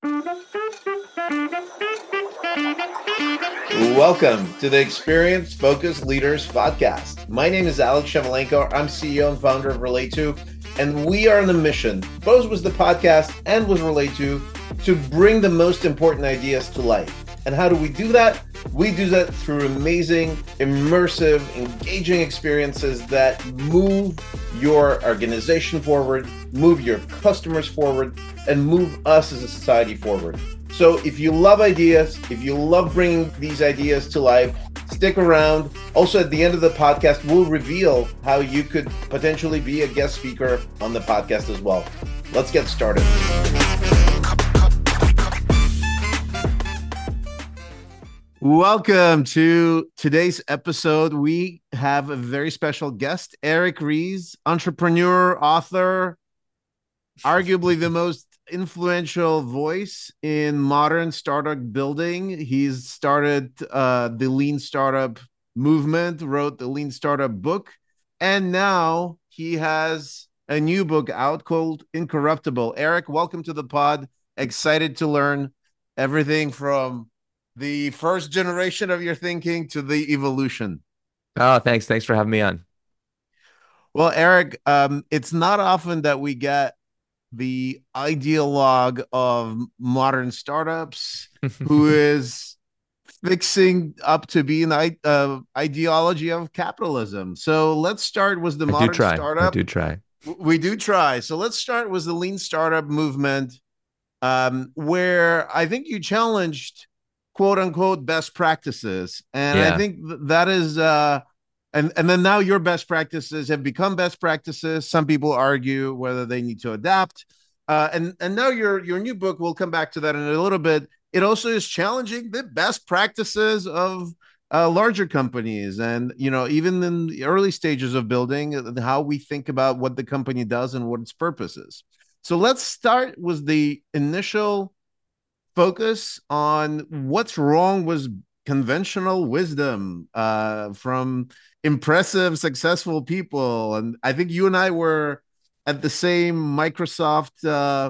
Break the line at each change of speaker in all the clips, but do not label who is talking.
Welcome to the Experience Focused Leaders Podcast. My name is Alex Shemelenko. I'm CEO and founder of Relate2, and we are on a mission, both with the podcast and with Relate2, to bring the most important ideas to life. And how do we do that? We do that through amazing, immersive, engaging experiences that move your organization forward, move your customers forward, and move us as a society forward. So if you love ideas, if you love bringing these ideas to life, stick around. Also, at the end of the podcast, we'll reveal how you could potentially be a guest speaker on the podcast as well. Let's get started. Welcome to today's episode. We have a very special guest, Eric Ries, entrepreneur, author, arguably the most influential voice in modern startup building. He's started the Lean Startup movement, wrote the Lean Startup book, and now he has a new book out called Incorruptible. Eric, welcome to the pod. Excited to learn everything from the first generation of your thinking to the evolution.
Oh, thanks. Thanks for having me on.
Well, Eric, it's not often that we get the ideologue of modern startups who is fixing up to be an ideology of capitalism. So let's start with the
I do
modern
try. I
startup.
do try.
We do try. So let's start with the lean startup movement, where I think you challenged quote unquote best practices. And I
Yeah.
think that is and then now your best practices have become best practices. Some people argue whether they need to adapt. And now your new book, we'll come back to that in a little bit. It also is challenging the best practices of larger companies, and even in the early stages of building, how we think about what the company does and what its purpose is. So let's start with the initial focus on what's wrong with conventional wisdom from impressive, successful people. And I think you and I were at the same Microsoft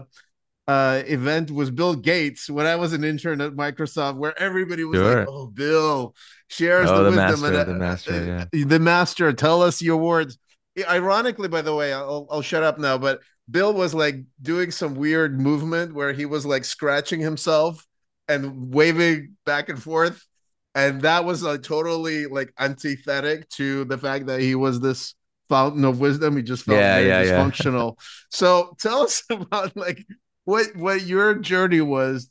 event with Bill Gates when I was an intern at Microsoft, where everybody was like,
Sure.
"Oh, Bill shares
Oh,
the
the
wisdom," and
master, the master. Yeah.
the master, tell us your words. Ironically, by the way, I'll shut up now, but Bill was like doing some weird movement where he was like scratching himself and waving back and forth. And that was like totally like antithetic to the fact that he was this fountain of wisdom. He just felt
Yeah,
very
yeah, yeah.
dysfunctional. So tell us about like what your journey was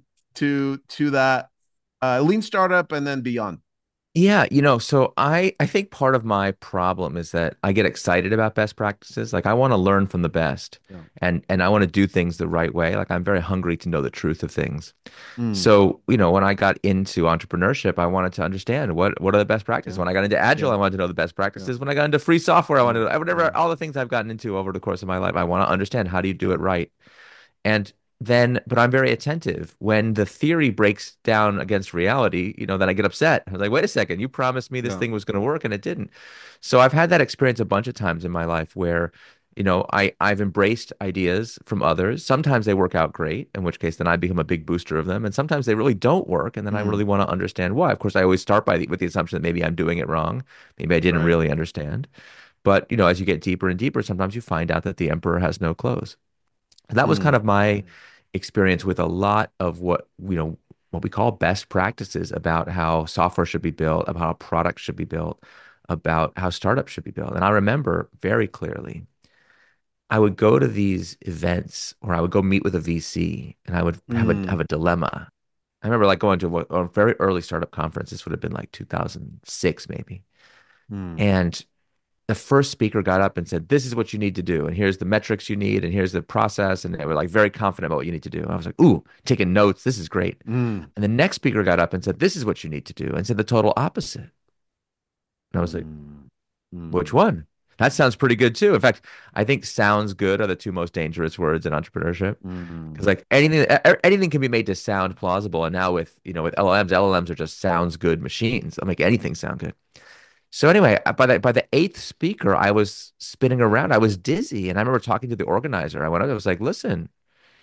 to that lean startup and then beyond.
Yeah, so I think part of my problem is that I get excited about best practices. Like I want to learn from the best
Yeah.
and I want to do things the right way. Like I'm very hungry to know the truth of things.
Mm,
So, when I got into entrepreneurship, I wanted to understand what are the best practices.
yeah.
When I got into Agile,
Yeah.
I wanted to know the best
Yeah.
practices. When I got into free software, I
Yeah.
wanted to,
Yeah.
whatever, all the things I've gotten into over the course of my life, I want to understand how do you do it right. And but I'm very attentive. When the theory breaks down against reality, then I get upset. I was like, wait a second, you promised me this
Yeah.
thing was going to work and it didn't. So I've had that experience a bunch of times in my life where, I've embraced ideas from others. Sometimes they work out great, in which case then I become a big booster of them. And sometimes they really don't work. And then I
Mm,
really want to understand why. Of course, I always start with the assumption that maybe I'm doing it wrong. Maybe I didn't
right.
really understand. But, as you get deeper and deeper, sometimes you find out that the emperor has no clothes. That was kind
Mm,
of my experience with a lot of what we call best practices about how software should be built, about how products should be built, about how startups should be built. And I remember very clearly, I would go to these events or I would go meet with a VC and I would have a
mm,
dilemma. I remember like going to a very early startup conference. This would have been like 2006 maybe.
mm,
And the first speaker got up and said, "This is what you need to do, and here's the metrics you need, and here's the process." And they were like very confident about what you need to do. And I was like, "Ooh, taking notes. This is great."
mm,
And the next speaker got up and said, "This is what you need to do," and said the total opposite. And I was like,
mm,
"Which
mm,
one?" That sounds pretty good too. In fact, I think sounds good are the two most dangerous words in entrepreneurship because
mm,
like anything can be made to sound plausible. And now with LLMs are just sounds good machines. They'll make anything sound good. So anyway, by the eighth speaker, I was spinning around. I was dizzy, and I remember talking to the organizer. I went up. I was like, "Listen,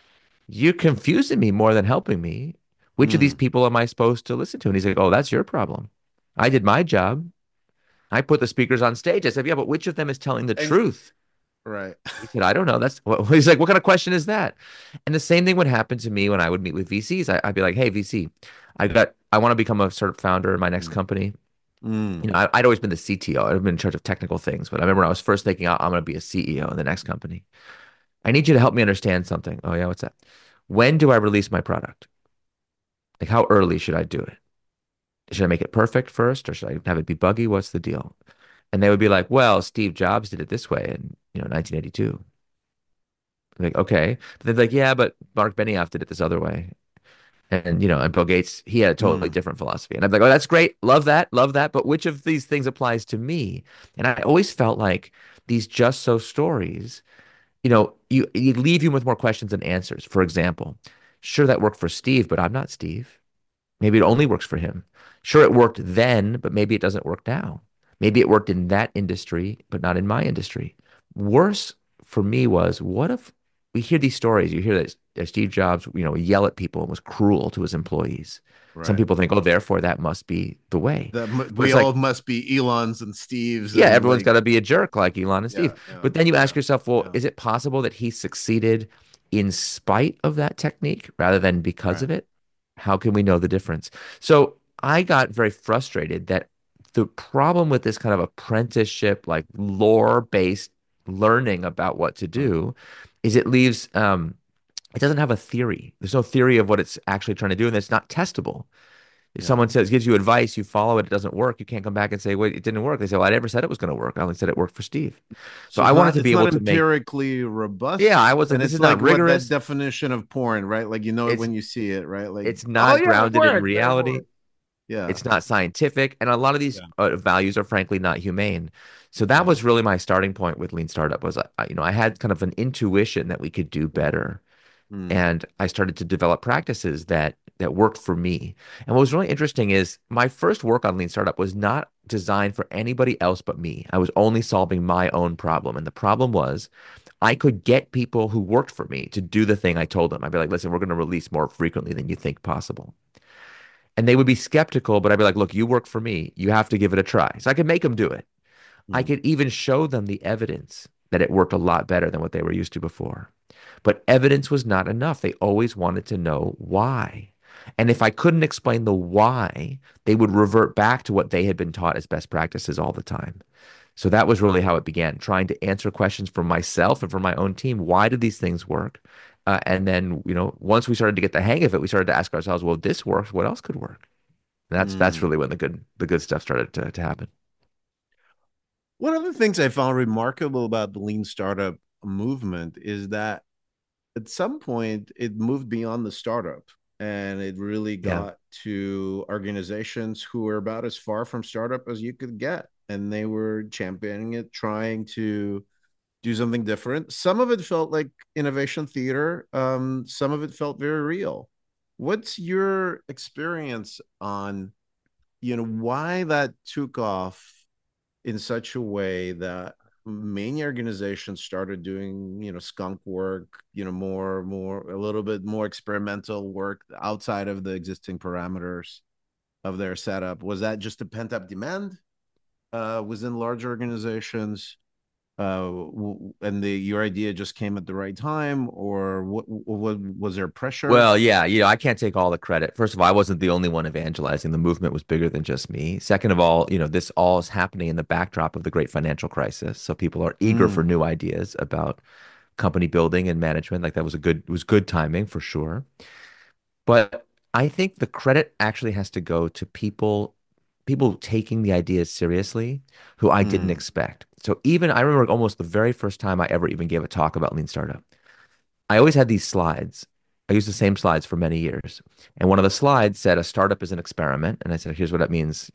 you're confusing me more than helping me. Which of these
Mm.
people am I supposed to listen to? And he's like, oh, that's your problem. I did my job. I put the speakers on stage. I said, yeah, but which of them is telling the
And
truth?
right.
He said, I don't know. That's what he's like, what kind of question is that? And the same thing would happen to me when I would meet with VCs. Would be like, hey, VC, I want to become a sort of founder in my next
Mm.
company.
Mm.
I'd always been the CTO. I've been in charge of technical things, but I remember when I was first thinking, I'm going to be a CEO in the next company. I need you to help me understand something. Oh, yeah, what's that? When do I release my product? Like, how early should I do it? Should I make it perfect first, or should I have it be buggy? What's the deal? And they would be like, well, Steve Jobs did it this way in 1982. Like, okay. But they're like, yeah, but Mark Benioff did it this other way. And Bill Gates, he had a totally
Mm.
different philosophy. And I'm like, oh, that's great. Love that. Love that. But which of these things applies to me? And I always felt like these just so stories, you leave you with more questions than answers. For example, sure, that worked for Steve, but I'm not Steve. Maybe it only works for him. Sure, it worked then, but maybe it doesn't work now. Maybe it worked in that industry, but not in my industry. Worse for me was, what if we hear these stories? You hear that Steve Jobs, yell at people and was cruel to his employees. Some
Right.
people think, oh, therefore that must be the way. But
We
it's
all
like,
must be Elons and Steves
yeah,
and
everyone's
like
got to be a jerk like Elon and
yeah,
Steve.
yeah,
But then you
yeah,
ask yourself, well,
yeah.
is it possible that he succeeded in spite of that technique rather than because
Right.
of it? How can we know the difference? So I got very frustrated that the problem with this kind of apprenticeship, like lore-based learning about what to
Uh,
do, is it doesn't have a theory. There's no theory of what it's actually trying to do, and it's not testable. If
yeah.
someone gives you advice, you follow it, it doesn't work, you can't come back and say, wait, it didn't work. They say, well, I never said it was going to work. I only said it worked for Steve. So
So
I wanted to
it's
be
not
able to
empirically
yeah,
robust,
I was like,
and
this
it's
is not
like what that
rigorous.
definition of porn, right? Like you know it
It's
when you see it, right? Like,
it's
oh
not
yeah, it
grounded in
worked. That
reality.
worked. Yeah.
It's not scientific. And a lot of these
Yeah.
values are frankly not humane. So that
Yeah.
was really my starting point with Lean Startup was, I had kind of an intuition that we could do better.
Mm.
And I started to develop practices that worked for me. And what was really interesting is my first work on Lean Startup was not designed for anybody else but me. I was only solving my own problem. And the problem was I could get people who worked for me to do the thing I told them. I'd be like, listen, we're going to release more frequently than you think possible. And they would be skeptical, but I'd be like, look, you work for me. You have to give it a try. So I could make them do it. I
Mm.
could even show them the evidence that it worked a lot better than what they were used to before. But evidence was not enough. They always wanted to know why. And if I couldn't explain the why, they would revert back to what they had been taught as best practices all the time. So that was really how it began, trying to answer questions for myself and for my own team. Why do these things work? And then, once we started to get the hang of it, we started to ask ourselves, well, if this works, what else could work? And that's
Mm.
really when the good stuff started to happen.
One of the things I found remarkable about the lean startup movement is that at some point it moved beyond the startup and it really
Yeah.
got to organizations who were about as far from startup as you could get. And they were championing it, trying to do something different. Some of it felt like innovation theater. Some of it felt very real. What's your experience on, why that took off in such a way that many organizations started doing, skunk work, more, a little bit more experimental work outside of the existing parameters of their setup? Was that just a pent up demand within large organizations? And your idea just came at the right time, or what was there pressure?
Well, yeah, I can't take all the credit. First of all, I wasn't the only one evangelizing. The movement was bigger than just me. Second of all, this all is happening in the backdrop of the great financial crisis. So people are eager for
Mm,
new ideas about company building and management. Like that was good timing for sure. But I think the credit actually has to go to people taking the ideas seriously who I didn't
mm,
expect. So even I remember almost the very first time I ever even gave a talk about Lean Startup. I always had these slides. I used the same slides for many years. And one of the slides said a startup is an experiment. And I said, here's what that means,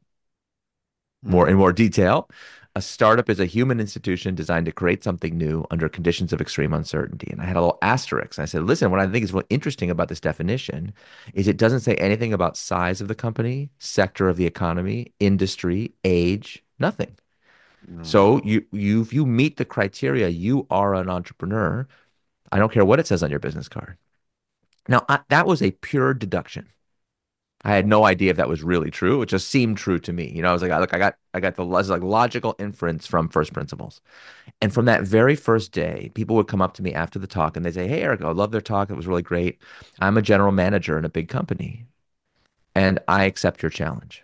more in
mm,
more detail. A startup is a human institution designed to create something new under conditions of extreme uncertainty. And I had a little asterisk. And I said, listen, what I think is really interesting about this definition is it doesn't say anything about size of the company, sector of the economy, industry, age, nothing.
mm.
So if you meet the criteria, you are an entrepreneur. I don't care what it says on your business card. Now, that was a pure deduction. I had no idea if that was really true. It just seemed true to me. I was like, look, I got the like logical inference from first principles. And from that very first day, people would come up to me after the talk and they say, "Hey, Eric, I love their talk. It was really great. I'm a general manager in a big company, and I accept your challenge."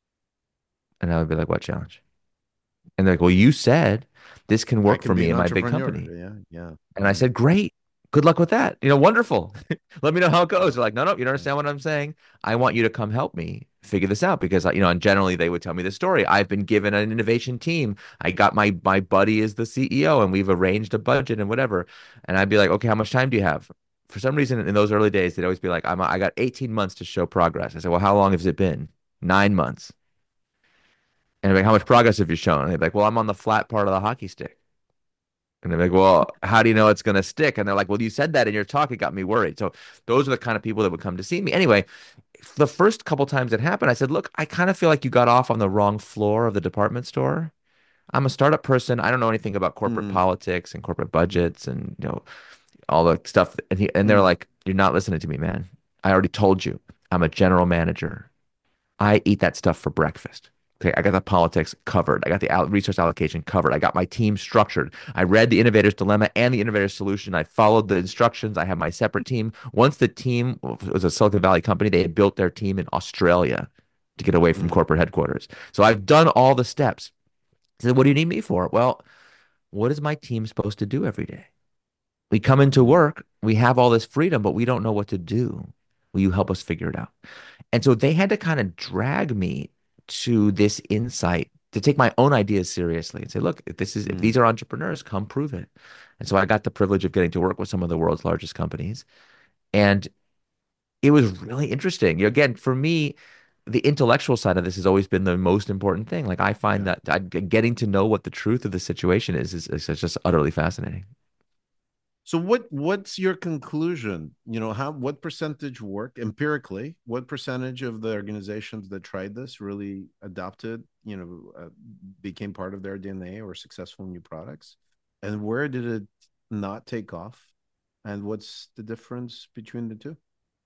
And I would be like, "What challenge?" And they're like, "Well, you said this can
I
work
can
for
be
me
an
in my big
entrepreneur.
company."
Yeah, yeah.
And I said, "Great. Good luck with that. Wonderful. Let me know how it
Yeah,
goes." They're like, "No, no, you don't
yeah.
understand what I'm saying. I want you to come help me figure this out because and generally they would tell me the story. I've been given an innovation team. I got my buddy is the CEO and we've arranged a budget and whatever." And I'd be like, "Okay, how much time do you have?" For some reason in those early days, they'd always be like, I got 18 months to show progress. I said, "Well, how long has it been?" 9 months. And they're like, "How much progress have you shown?" And they'd be like, "Well, I'm on the flat part of the hockey stick." And they're like, "Well, how do you know it's going to stick?" And they're like, "Well, you said that in your talk. It got me worried." So those are the kind of people that would come to see me. Anyway, the first couple times it happened, I said, "Look, I kind of feel like you got off on the wrong floor of the department store. I'm a startup person. I don't know anything about corporate
Mm,
politics and corporate budgets and all the stuff." And they're
mm,
like, "You're not listening to me, man. I already told you. I'm a general manager. I eat that stuff for breakfast. Okay, I got the politics covered. I got the resource allocation covered. I got my team structured. I read the innovator's dilemma and the innovator's solution. I followed the instructions. I have my separate team. Once the team was a Silicon Valley company, they had built their team in Australia to get away from
mm,
corporate headquarters. So I've done all the steps." I said, "What do you need me for?" "Well, what is my team supposed to do every day? We come into
mm.
work, we have all this freedom, but we don't know what to do. Will you help us figure it out?" And so they had to kind of drag me to this insight to take my own ideas seriously and say, "Look, if
Mm.
these are entrepreneurs, come prove it." And so I got the privilege of getting to work with some of the world's largest companies. And it was really interesting. Again, for me, the intellectual side of this has always been the most important thing. Like I find
Yeah.
that getting to know what the truth of the situation is just utterly fascinating.
So what's your conclusion? How what percentage work empirically? What percentage of the organizations that tried this really adopted, became part of their DNA or successful new products? And where did it not take off? And what's the difference between the two?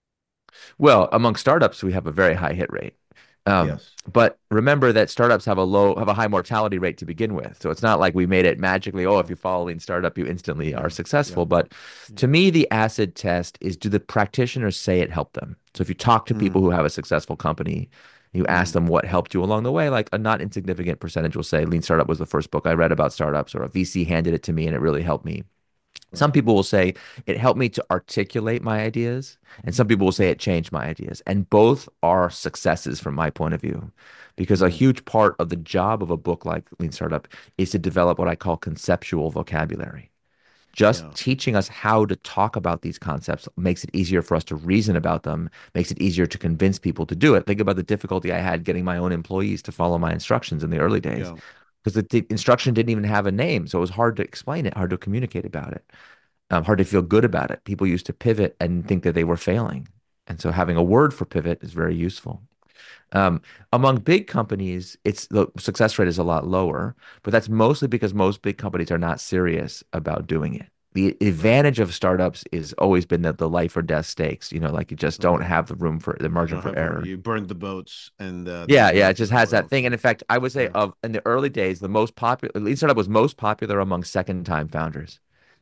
Well, among startups, we have a very high hit rate.
Yes.
But remember that startups have a high mortality rate to begin with. So it's not like we made it magically, oh, if you're following startup, you instantly are
Yeah.
successful.
Yeah.
But
Yeah.
to me, the acid test is, do the practitioners say it helped them? So if you talk to
Mm,
people who have a successful company, you ask
mm,
them what helped you along the way, like a not insignificant percentage will say Lean Startup was the first book I read about startups, or a VC handed it to me and it really helped me. Some
right.
people will say it helped me to articulate my ideas, and some people will say it changed my ideas. And both are successes from my point of view, because a
Mm,
huge part of the job of a book like Lean Startup is to develop what I call conceptual vocabulary. Just
yeah.
teaching us how to talk about these concepts makes it easier for us to reason about them, makes it easier to convince people to do it. Think about the difficulty I had getting my own employees to follow my instructions in the early days
Yeah.
because the instruction didn't even have a name. So it was hard to explain it, hard to communicate about it, hard to feel good about it. People used to pivot and think that they were failing. And so having a word for pivot is very useful. Um, Among big companies, the success rate is a lot lower, but that's mostly because most big companies are not serious about doing it. The
Right.
advantage of startups is always been that the life or death stakes, like you just don't
Right.
have the
You
margin
don't
for
have
error.
you burned the boats and
Yeah,
there's
yeah, it
nothing
just has
nowhere
that
else
thing.
to.
And in fact, I would say
Yeah.
of in the early days, the most popular lead startup was most popular among second time founders.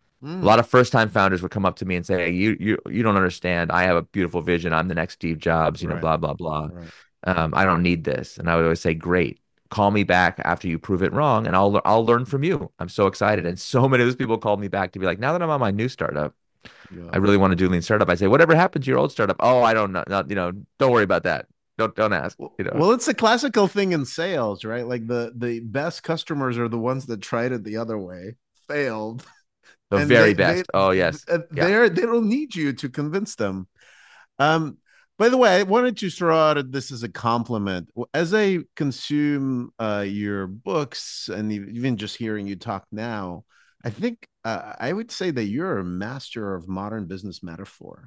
A
Mm,
lot of first time founders would come up to me and say, "Hey, you don't understand. I have a beautiful vision. I'm the next Steve Jobs,
right.
blah, blah, blah.
Right.
I don't need this." And I would always say, "Great. Call me back after you prove it wrong, and I'll learn from you." I'm so excited. And so many of those people called me back to be like, "Now that I'm on my new startup, I
Yeah.
really want to do lean startup." I say, "Whatever happened to your old startup?" "Oh, I don't know. Not, don't worry about that. Don't ask."
Well, it's a classical thing in sales, right? Like the best customers are the ones that tried it the other way, failed,
The
and
very best. Oh, yes. Yeah.
they don't need you to convince them. Um, by the way, I wanted to throw out this as a compliment. As I consume your books and even just hearing you talk now, I think I would say that you're a master of modern business metaphor.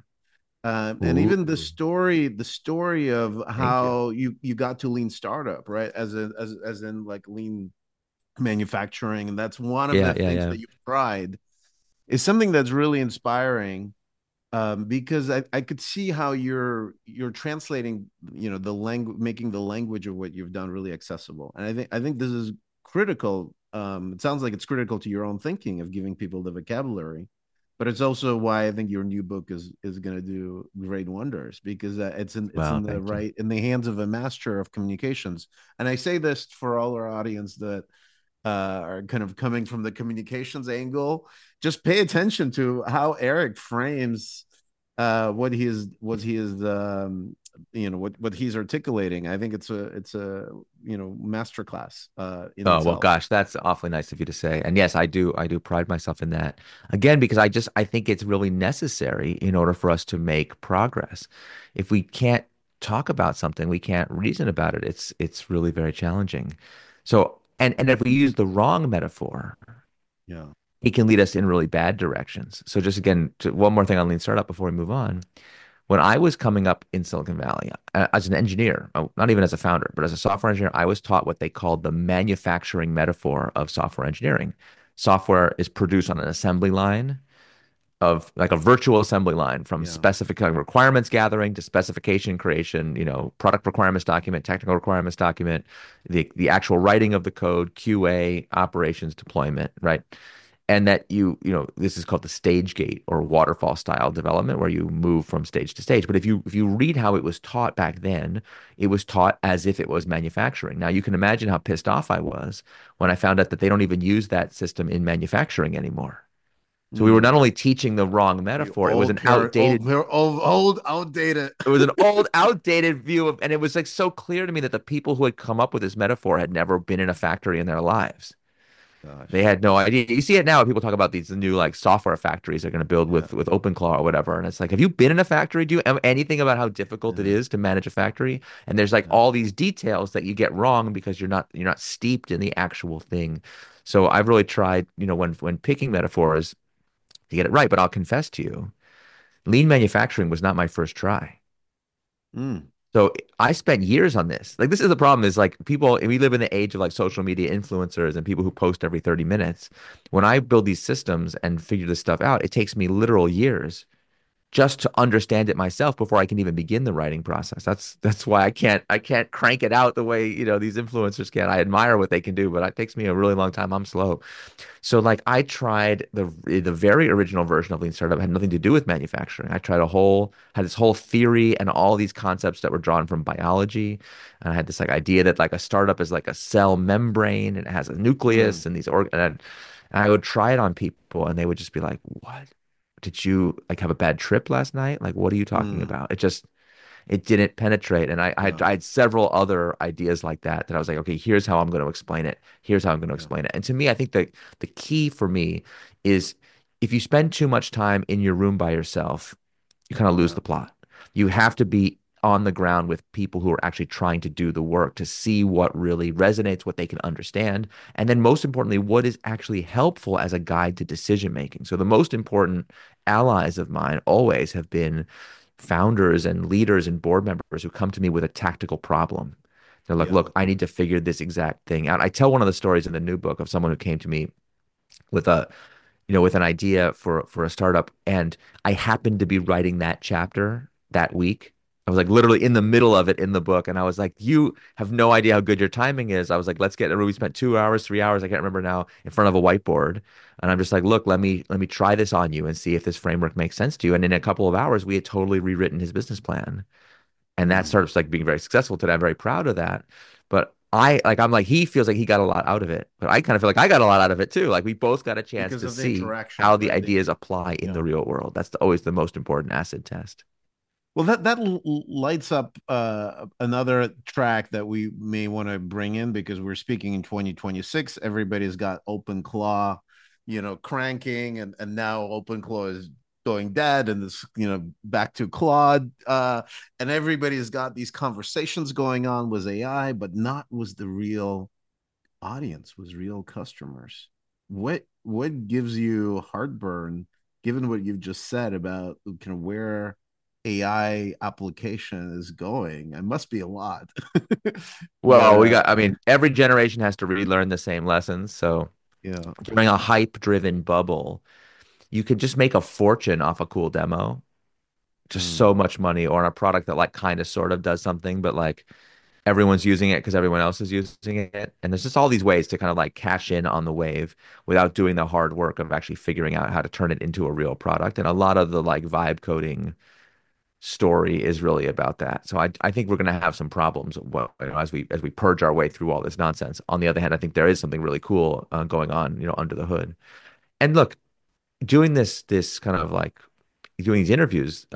And even
Ooh,
the story of
thank you.
how you got to lean startup, right? As in like lean manufacturing, and that's one of
Yeah,
the
yeah,
things
yeah.
that you've tried is something that's really inspiring. because I could see how you're translating, the language, making the language of what you've done really accessible. And I think this is critical. It sounds like it's critical to your own thinking of giving people the vocabulary, but it's also why I think your new book is going to do great wonders, because it's
Well,
in the
thank you.
right, in the hands of a master of communications. And I say this for all our audience that are kind of coming from the communications angle. Just pay attention to how Eric frames what he's articulating. I think it's a masterclass in
Oh, well,
itself.
gosh, that's awfully nice of you to say. And yes, I do pride myself in that. Again, because I think it's really necessary in order for us to make progress. If we can't talk about something, we can't reason about it. It's really very challenging. So, and if we use the wrong metaphor,
Yeah,
it can lead us in really bad directions. So just again, one more thing on Lean Startup before we move on. When I was coming up in Silicon Valley as an engineer, not even as a founder, but as a software engineer, I was taught what they called the manufacturing metaphor of software engineering. Software is produced on an assembly line of like a virtual assembly line from
yeah.
specific requirements gathering to specification creation, product requirements document, technical requirements document, the actual writing of the code, QA, operations, deployment, right? And that this is called the stage gate or waterfall style development where you move from stage to stage. But if you read how it was taught back then, it was taught as if it was manufacturing. Now you can imagine how pissed off I was when I found out that they don't even use that system in manufacturing anymore. So we were
Mm.
not only teaching the wrong
You
metaphor,
outdated.
it was an old, outdated view of, and it was like so clear to me that the people who had come up with this metaphor had never been in a factory in their lives. They
Gosh,
had no idea. You see it now when people talk about these new like software factories they're going to build
yeah,
with OpenClaw or whatever. And it's like, have you been in a factory? Do you know anything about how difficult it
yeah,
is to manage a factory? And there's like
yeah.
all these details that you get wrong because you're not steeped in the actual thing. So I've really tried, when picking metaphors to get it right. But I'll confess to you, lean manufacturing was not my first try.
Mm.
So I spent years on this. Like this is the problem is like people, we live in the age of like social media influencers and people who post every 30 minutes. When I build these systems and figure this stuff out, it takes me literal years just to understand it myself before I can even begin the writing process. That's why I can't crank it out the way, these influencers can. I admire what they can do, but it takes me a really long time. I'm slow. So like I tried the very original version of Lean Startup had nothing to do with manufacturing. I tried had this whole theory and all these concepts that were drawn from biology. And I had this like idea that like a startup is like a cell membrane and it has a
Mm.
nucleus and and I would try it on people and they would just be like, "What? Did you like have a bad trip last night? Like what are you talking
Mm.
about?" It didn't penetrate. And I
Yeah,
had several other ideas like that I was like, okay, here's how I'm going to explain it. Here's how I'm going to
yeah,
explain it. And to me, I think the key for me is if you spend too much time in your room by yourself, you kind of lose
yeah,
the plot. You have to be on the ground with people who are actually trying to do the work to see what really resonates, what they can understand, and then most importantly, what is actually helpful as a guide to decision making. So the most important allies of mine always have been founders and leaders and board members who come to me with a tactical problem. They're like,
yeah.
look, I need to figure this exact thing out. I tell one of the stories in the new book of someone who came to me with with an idea for a startup, and I happened to be writing that chapter that week. I was like literally in the middle of it in the book, and I was like, "You have no idea how good your timing is." I was like, "Let's get." We spent 2 hours, 3 hours, I can't remember now, in front of a whiteboard, and I'm just like, "Look, let me try this on you and see if this framework makes sense to you." And in a couple of hours, we had totally rewritten his business plan, and that
Mm.
startups like being very successful today. I'm very proud of that. But I'm like he feels like he got a lot out of it, but I kind of feel like I got a lot out of it too. Like we both got a chance
Because
to
of the
see
interaction,
how the
right?
ideas apply in
Yeah.
the real world. That's always the most important acid test.
Well, that lights up another track that we may want to bring in, because we're speaking in 2026. Everybody's got OpenClaw, cranking, and now OpenClaw is going dead, and this, back to Claude. And everybody's got these conversations going on with AI, but not with the real audience, with real customers. What gives you heartburn, given what you've just said about kind of where AI application is going? It must be a lot. but
Well, I mean, every generation has to relearn the same lessons. So
yeah.
during a hype-driven bubble, you could just make a fortune off a cool demo. just
Mm.
so much money, or on a product that like kind of sort of does something, but like everyone's using it because everyone else is using it. And there's just all these ways to kind of like cash in on the wave without doing the hard work of actually figuring out how to turn it into a real product. And a lot of the like vibe coding story is really about that. So I think we're going to have some problems, well, as we purge our way through all this nonsense. On the other hand, I think there is something really cool going on, under the hood. And look, doing this kind of like doing these interviews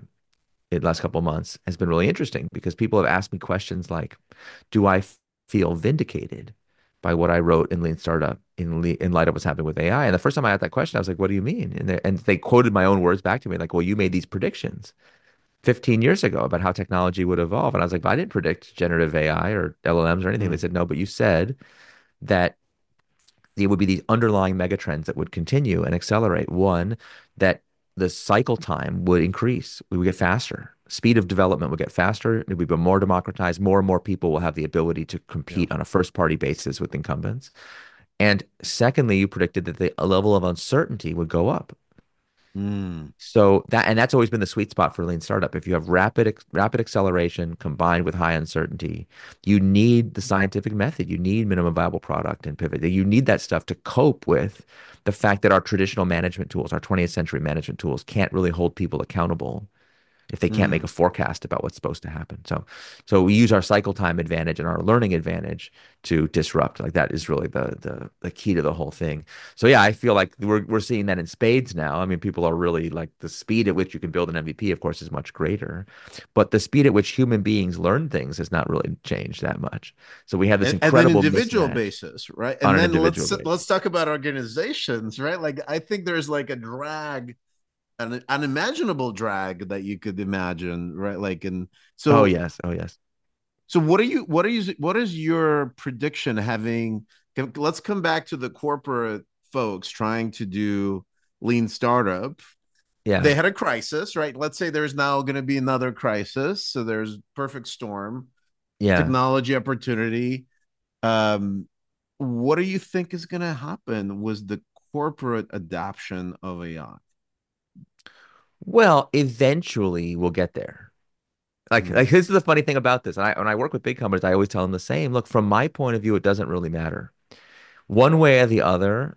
in the last couple of months has been really interesting because people have asked me questions like, do I feel vindicated by what I wrote in Lean Startup in light of what's happening with AI? And the first time I had that question, I was like, what do you mean? And they quoted my own words back to me, like, well, you made these predictions 15 years ago about how technology would evolve. And I was like, but I didn't predict generative AI or LLMs or anything. They
Mm.
said, no, but you said that there would be these underlying megatrends that would continue and accelerate. One, that the cycle time would increase. We would get faster. Speed of development would get faster. It would be more democratized. More and more people will have the ability to
Yeah.
compete on a first party basis with incumbents. And secondly, you predicted that the level of uncertainty would go up.
Mm.
So that's always been the sweet spot for lean startup. If you have rapid acceleration combined with high uncertainty, you need the scientific method. You need minimum viable product and pivot. You need that stuff to cope with the fact that our traditional management tools, our 20th century management tools, can't really hold people accountable if they can't make
Mm.
a forecast about what's supposed to happen. So we use our cycle time advantage and our learning advantage to disrupt. Like that is really the key to the whole thing. So yeah, I feel like we're seeing that in spades now. I mean, people are really like the speed at which you can build an MVP, of course, is much greater, but the speed at which human beings learn things has not really changed that much. So we have this
And then
incredible
individual
mismatch
basis, right?
on
And
an
then
individual
let's
basis.
talk about organizations, right? Like I think there's like a drag, an unimaginable drag that you could imagine, right? Like, and
Oh
so
yes, oh yes.
what is your prediction having, let's come back to the corporate folks trying to do lean startup.
Yeah,
They had a crisis, right? Let's say there's now going to be another crisis. So there's perfect storm,
yeah.
technology opportunity. Um, what do you think is going to happen with the corporate adoption of AI?
Well, eventually we'll get there. Like
Mm.
this is the funny thing about this. And when I work with big companies, I always tell them the same. Look, from my point of view, it doesn't really matter. One way or the other,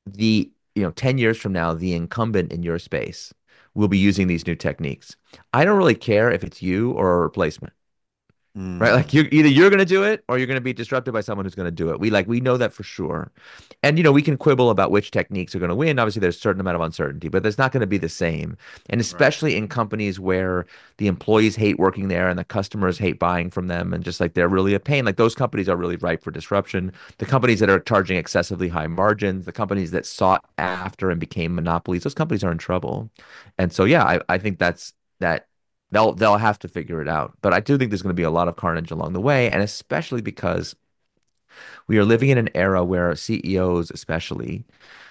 10 years from now, the incumbent in your space will be using these new techniques. I don't really care if it's you or a replacement. Right? Like
Mm.
you're going to do it or you're going to be disrupted by someone who's going to do it. We know that for sure. And we can quibble about which techniques are going to win. Obviously, there's a certain amount of uncertainty, but there's not going to be the same. And
Right.
especially in companies where the employees hate working there and the customers hate buying from them and just like they're really a pain. Like those companies are really ripe for disruption. The companies that are charging excessively high margins, the companies that sought after and became monopolies, those companies are in trouble. And so yeah, I think that they'll have to figure it out. But I do think there's going to be a lot of carnage along the way, and especially because we are living in an era where CEOs, especially,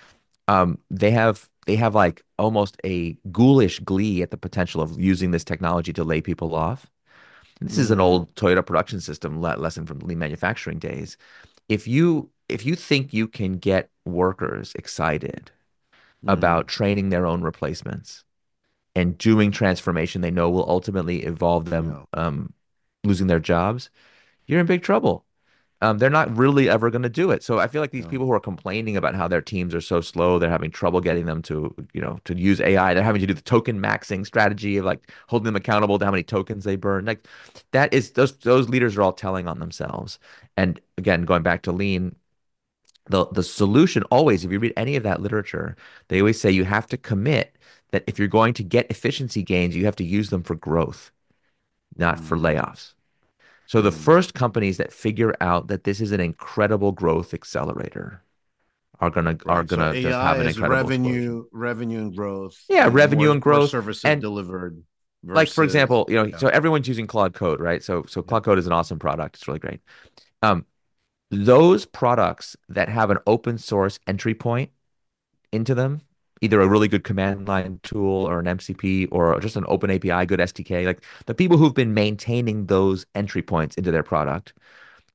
they have like almost a ghoulish glee at the potential of using this technology to lay people off. This is an
Mm.
old Toyota production system lesson from lean manufacturing days. If you think you can get workers excited about
Mm.
training their own replacements and doing transformation they know will ultimately involve them
Yeah.
losing their jobs, you're in big trouble. They're not really ever going to do it. So I feel like these
Yeah.
people who are complaining about how their teams are so slow, they're having trouble getting them to use AI. They're having to do the token maxing strategy of like holding them accountable to how many tokens they burn. Like that is those leaders are all telling on themselves. And again, going back to lean, the solution always, if you read any of that literature, they always say you have to commit that if you're going to get efficiency gains, you have to use them for growth, not for
Mm.
layoffs. So the
Mm.
first companies that figure out that this is an incredible growth accelerator are
Right. So
gonna just have
AI
an
is
incredible explosion.
revenue and growth,
Yeah,
and
revenue and
more
growth.
services
And
delivered
like for
versus
example,
yeah.
so everyone's using Claude Code, right? So
Yeah.
Claude Code is an awesome product. It's really great. Um, those products that have an open source entry point into them, either a really good command line tool or an MCP or just an open API, good SDK, like the people who've been maintaining those entry points into their product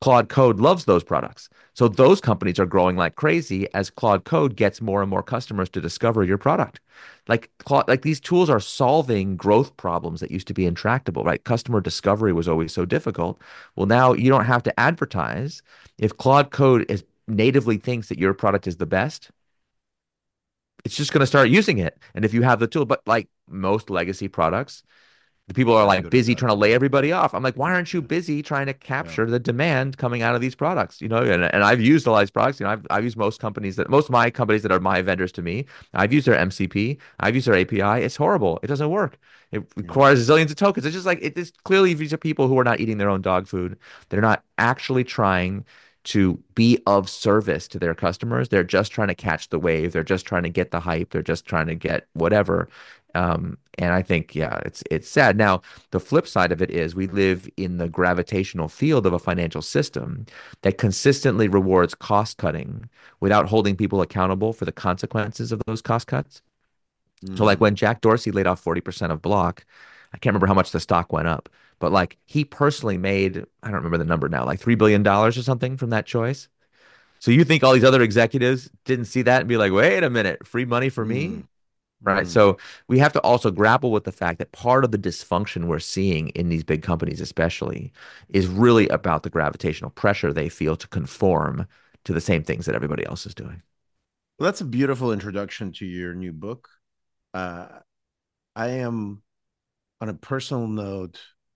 Claude Code loves those products. So those companies are growing like crazy as Claude Code gets more and more customers to discover your product. Like these tools are solving growth problems that used to be intractable, right? Customer discovery was always so difficult. Well, now you don't have to advertise. If Claude Code is natively thinks that your product is the best, it's just going to start using it. And if you have the tool, but like most legacy products, the people are
Not
like
good at
busy
that.
trying to lay everybody off. I'm like, why aren't you
Yeah.
busy trying to
Yeah.
capture the demand coming out of these products? And I've used a lot of these products. I've used most of my companies that are my vendors to me. I've used their MCP. I've used their API. It's horrible. It doesn't work. It
Yeah.
requires zillions of tokens. It's just like it is clearly these are people who are not eating their own dog food. They're not actually trying to be of service to their customers. They're just trying to catch the wave. They're just trying to get the hype. They're just trying to get whatever. And I think, yeah, it's sad. Now, the flip side of it is we live in the gravitational field of a financial system that consistently rewards cost cutting without holding people accountable for the consequences of those cost cuts. So, like
Mm.
when Jack Dorsey laid off 40% of Block, I can't remember how much the stock went up, but like he personally made, I don't remember the number now, like $3 billion or something from that choice. So you think all these other executives didn't see that and be like, wait a minute, free money for me?
Mm.
Right.
Mm.
So we have to also grapple with the fact that part of the dysfunction we're seeing in these big companies, especially, is really about the gravitational pressure they feel to conform to the same things that everybody else is doing.
Well, that's a beautiful introduction to your new book. Uh, I am, on a personal note,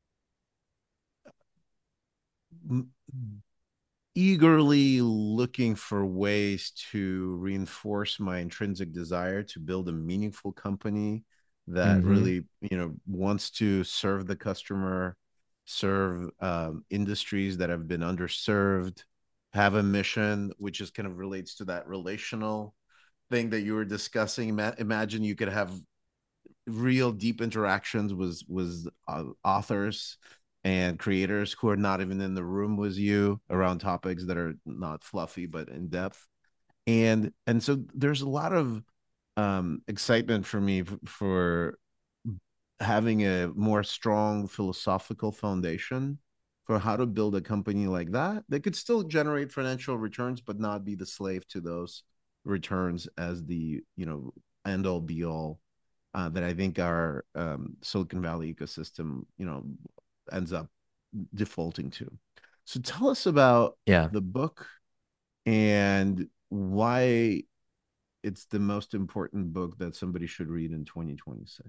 m- eagerly looking for ways to reinforce my intrinsic desire to build a meaningful company that
Hmm.
really, wants to serve the customer, serve industries that have been underserved, have a mission, which is kind of relates to that relational thing that you were discussing. Imagine you could have real deep interactions with authors and creators who are not even in the room with you around topics that are not fluffy but in depth. And so there's a lot of excitement for me for having a more strong philosophical foundation for how to build a company like that could still generate financial returns but not be the slave to those returns as the end all be all that I think our Silicon Valley ecosystem ends up defaulting to. So tell us about
Yeah.
the book and why it's the most important book that somebody should read in 2026.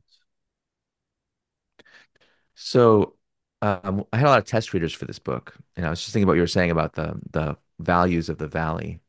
So I had a lot of test readers for this book, and I was just thinking about what you were saying about the values of the Valley.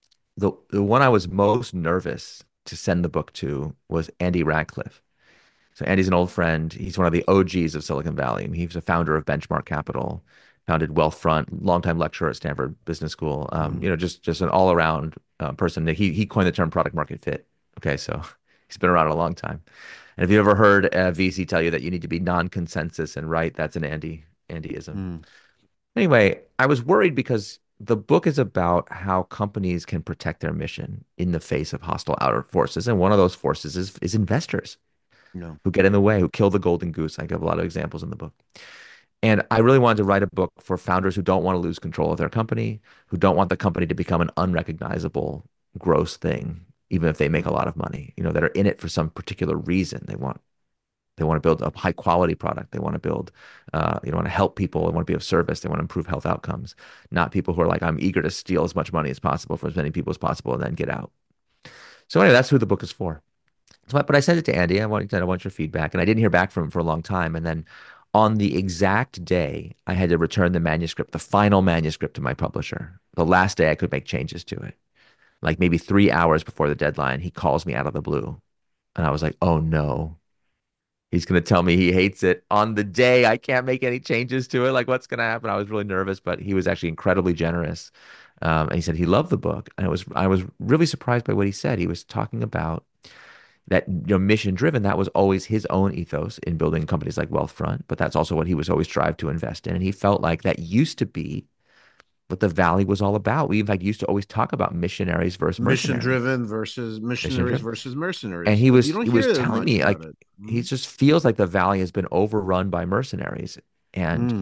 The one I was most nervous to send the book to was Andy Radcliffe. So Andy's an old friend. He's one of the OGs of Silicon Valley. I mean, he was a founder of Benchmark Capital, founded Wealthfront, longtime lecturer at Stanford Business School.
Mm,
Just an all around person. He coined the term product market fit. Okay, so he's been around a long time. And if you ever heard a VC tell you that you need to be non-consensus and right, that's an Andyism.
mm,
Anyway, I was worried because the book is about how companies can protect their mission in the face of hostile outer forces, and one of those forces is investors
no.
who get in the way, who kill the golden goose. I give a lot of examples in the book. And I really wanted to write a book for founders who don't want to lose control of their company, who don't want the company to become an unrecognizable, gross thing, even if they make a
Mm,
lot of money, that are in it for some particular reason. They want to build a high quality product. They want to build, want to help people. They want to be of service. They want to improve health outcomes, not people who are like, I'm eager to steal as much money as possible from as many people as possible and then get out. So anyway, that's who the book is for. But I sent it to Andy. I want your feedback, and I didn't hear back from him for a long time. And then on the exact day, I had to return the manuscript, the final manuscript to my publisher. The last day I could make changes to it, like maybe 3 hours before the deadline, he calls me out of the blue, and I was like, "Oh no." He's going to tell me he hates it on the day I can't make any changes to it. Like, what's going to happen? I was really nervous, but he was actually incredibly generous. And he said he loved the book. And I was really surprised by what he said. He was talking about that mission driven, that was always his own ethos in building companies like Wealthfront, but that's also what he was always strived to invest in. And he felt like that used to be what the Valley was all about. We in fact used to always talk about missionaries versus
mission
mercenaries.
driven versus
Mission
missionaries
driven.
versus
And
mercenaries.
he
You
was
don't
he was
hear
telling
much
me
about
like
it.
he
Mm,
just feels like the Valley has been overrun by mercenaries. And
mm,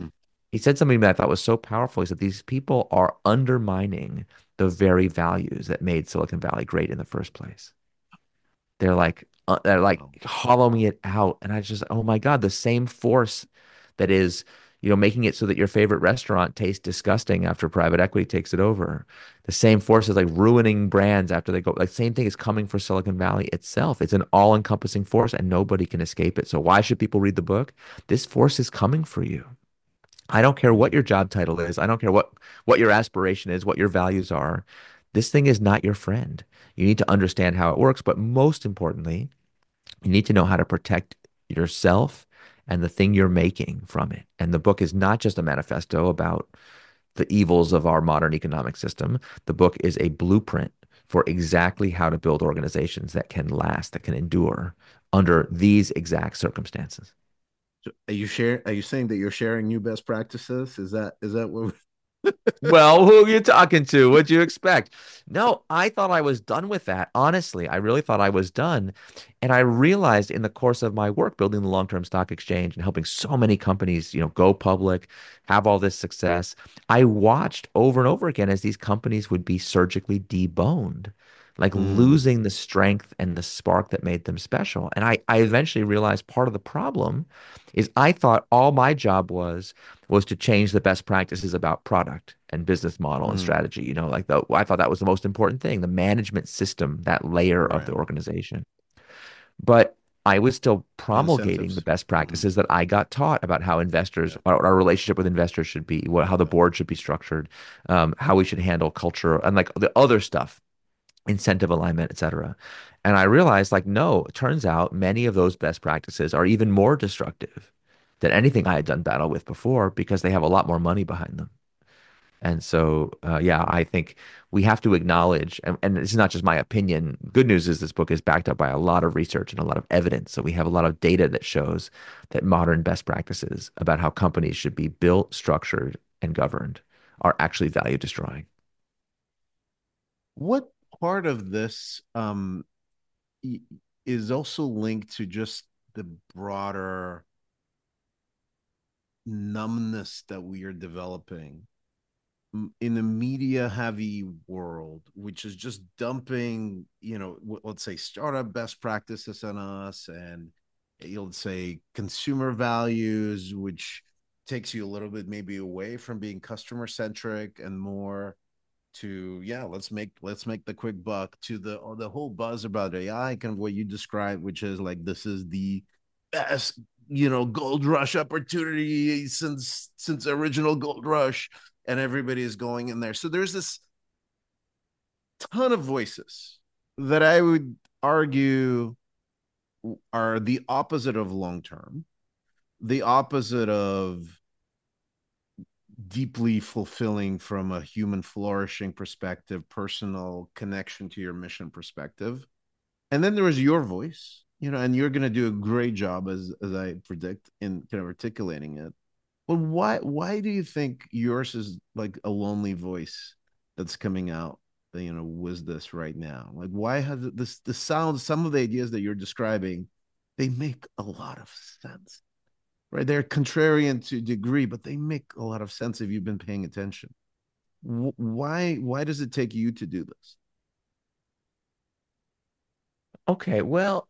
He said something that I thought was so powerful. He said, these people are undermining the very values that made Silicon Valley great in the first place. They're like
Wow.
hollowing it out. And I just, oh my God, the same force that is, making it so that your favorite restaurant tastes disgusting after private equity takes it over. The same force is like ruining brands after they go. Like same thing is coming for Silicon Valley itself. It's an all-encompassing force and nobody can escape it. So why should people read the book? This force is coming for you. I don't care what
Mm,
your job title is. I don't care what your aspiration is, what your values are. This thing is not your friend. You need to understand how it works, but most importantly, you need to know how to protect yourself and the thing you're making from it. And the book is not just a manifesto about the evils of our modern economic system. The book is a blueprint for exactly how to build organizations that can last, that can endure under these exact circumstances.
so are you saying that you're sharing new best practices? Is that what
Well, who are you talking to? What'd you expect? No, I thought I was done with that. Honestly, I really thought I was done. And I realized in the course of my work building the long-term stock exchange and helping so many companies, go public, have all this success, I watched over and over again as these companies would be surgically deboned, like
Mm,
losing the strength and the spark that made them special. And I eventually realized part of the problem is I thought all my job was to change the best practices about product and business model and
mm,
strategy. I thought that was the most important thing, the management system, that layer of the
right.
organization. But I was still promulgating the
Incentives.
best
Mm,
practices that I got taught about how investors,
yeah.
our relationship with investors should be, how the
Yeah.
board should be structured, how we should handle culture, and like the other stuff, incentive alignment, et cetera. And I realized, like, no, it turns out many of those best practices are even more destructive than anything I had done battle with before because they have a lot more money behind them. And so, yeah, I think we have to acknowledge, and it's not just my opinion. Good news is this book is backed up by a lot of research and a lot of evidence. So we have a lot of data that shows that modern best practices about how companies should be built, structured, and governed are actually value destroying.
What part of this y- is also linked to just the broader numbness that we are developing in a media heavy world, which is just dumping, let's say startup best practices on us, and you'll say consumer values, which takes you a little bit maybe away from being customer centric and more to, yeah, let's make the quick buck, to the whole buzz about AI, kind of what you described, which is like this is the best, gold rush opportunity since original gold rush, and everybody is going in there. So there's this ton of voices that I would argue are the opposite of long term, the opposite of deeply fulfilling from a human flourishing perspective, personal connection to your mission perspective. And then there was your voice, and you're going to do a great job, as I predict, in kind of articulating it. But why do you think yours is like a lonely voice that's coming out, with this right now? Like, why has this the sound, some of the ideas that you're describing, they make a lot of sense, right? They're contrarian to degree, but they make a lot of sense if you've been paying attention. Why does it take you to do this?
Okay, well,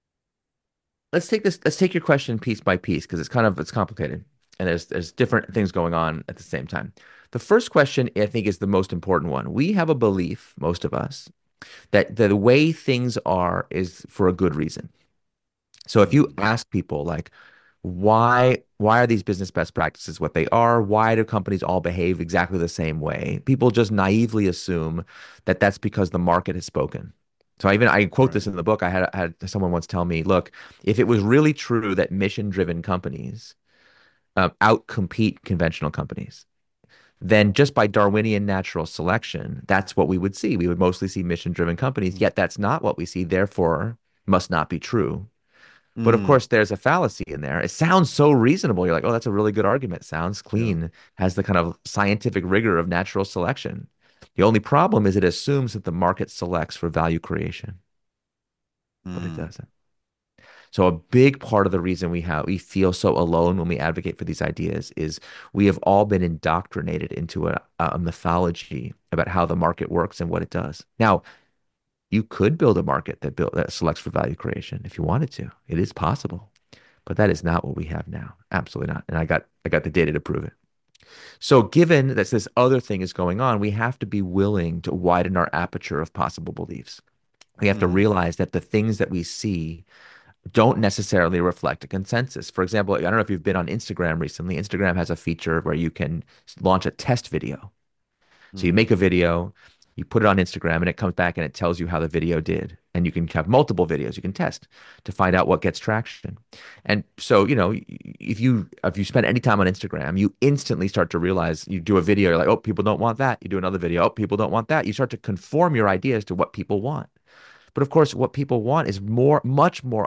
let's take your question piece by piece because it's complicated and there's different things going on at the same time. The first question I think is the most important one. We have a belief, most of us, that the way things are is for a good reason. So if you
Mm,
ask people like why are these business best practices what they are? Why do companies all behave exactly the same way? People just naively assume that that's because the market has spoken. So I quote
right.
this in the book. I had someone once tell me, look, if it was really true that mission-driven companies outcompete conventional companies, then just by Darwinian natural selection, that's what we would see. We would mostly see mission-driven companies, yet that's not what we see, therefore must not be true. But of
Mm,
course, there's a fallacy in there. It sounds so reasonable. You're like, oh, that's a really good argument. Sounds
yeah.
clean, has the kind of scientific rigor of natural selection. The only problem is it assumes that the market selects for value creation, but it
Mm,
doesn't. So a big part of the reason we feel so alone when we advocate for these ideas is we have all been indoctrinated into a mythology about how the market works and what it does. Now, you could build a market that selects for value creation if you wanted to. It is possible, but that is not what we have now. Absolutely not. And I got the data to prove it. So given that this other thing is going on, we have to be willing to widen our aperture of possible beliefs. We have to
Mm,
realize that the things that we see don't necessarily reflect a consensus. For example, I don't know if you've been on Instagram recently. Instagram has a feature where you can launch a test video. So you
mm,
make a video, you put it on Instagram, and it comes back and it tells you how the video did. And you can have multiple videos you can test to find out what gets traction. And so, if you spend any time on Instagram, you instantly start to realize you do a video, you're like, oh, people don't want that. You do another video, oh, people don't want that. You start to conform your ideas to what people want. But of course, what people want is much more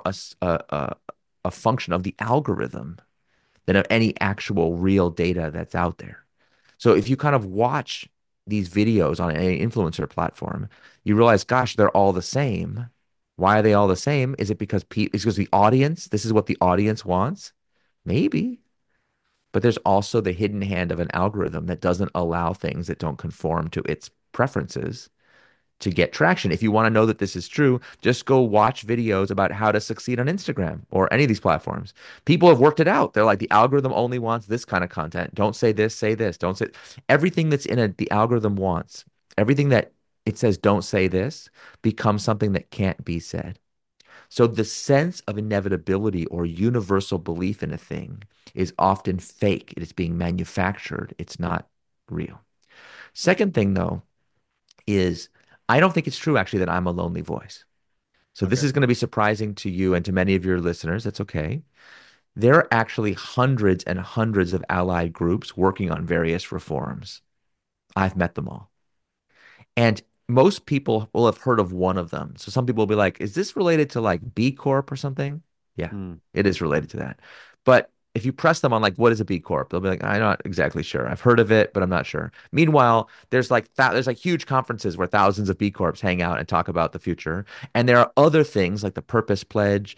a function of the algorithm than of any actual real data that's out there. So if you kind of watch these videos on any influencer platform, you realize, gosh, they're all the same. Why are they all the same? Is it because the audience, this is what the audience wants? Maybe. But there's also the hidden hand of an algorithm that doesn't allow things that don't conform to its preferences to get traction. If you want to know that this is true, just go watch videos about how to succeed on Instagram or any of these platforms. People have worked it out. They're like, the algorithm only wants this kind of content. Don't say this, say this. Don't say everything that's in it, the algorithm wants. Everything that it says don't say this becomes something that can't be said. So the sense of inevitability or universal belief in a thing is often fake. It is being manufactured. It's not real. Second thing, though, is I don't think it's true actually that I'm a lonely voice. So this
okay.
is going to be surprising to you and to many of your listeners. That's okay. There are actually hundreds and hundreds of allied groups working on various reforms. I've met them all. And most people will have heard of one of them. So some people will be like, is this related to like B Corp or something? Yeah,
Mm,
it is related to that. But if you press them on like, what is a B Corp? They'll be like, I'm not exactly sure. I've heard of it, but I'm not sure. Meanwhile, there's like huge conferences where thousands of B Corps hang out and talk about the future. And there are other things like the Purpose Pledge,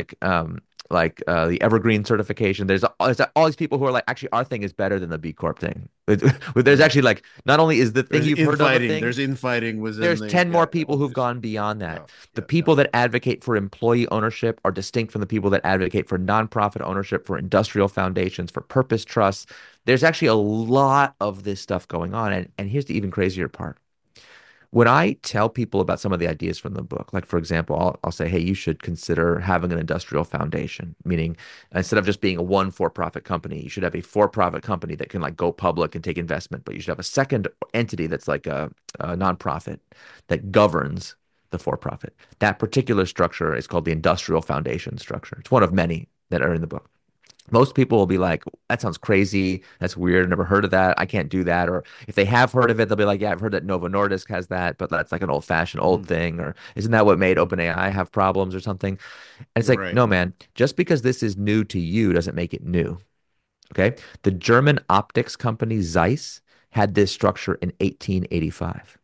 the Evergreen certification. There's all these people who are like, actually, our thing is better than the B Corp thing. There's
right.
actually like, not only is the thing
There's
you've heard of a
infighting.
thing,
There's infighting within
there's
the
10
yeah
more people
all
who've
this.
gone beyond that.
Yeah,
The
yeah, yeah.
people that advocate for employee ownership are distinct from the people that advocate for nonprofit ownership, for industrial foundations, for purpose trusts. There's actually a lot of this stuff going on. And here's the even crazier part. When I tell people about some of the ideas from the book, like for example, I'll say, hey, you should consider having an industrial foundation, meaning instead of just being a one for-profit company, you should have a for-profit company that can like go public and take investment, but you should have a second entity that's like a nonprofit that governs the for-profit. That particular structure is called the industrial foundation structure. It's one of many that are in the book. Most people will be like, that sounds crazy. That's weird. I've never heard of that. I can't do that. Or if they have heard of it, they'll be like, yeah, I've heard that Novo Nordisk has that, but that's like an old-fashioned old
Mm,
thing. Or isn't that what made OpenAI have problems or something? And it's like,
right.
no, man, just because this is new to you doesn't make it new. Okay. The German optics company Zeiss had this structure in 1885.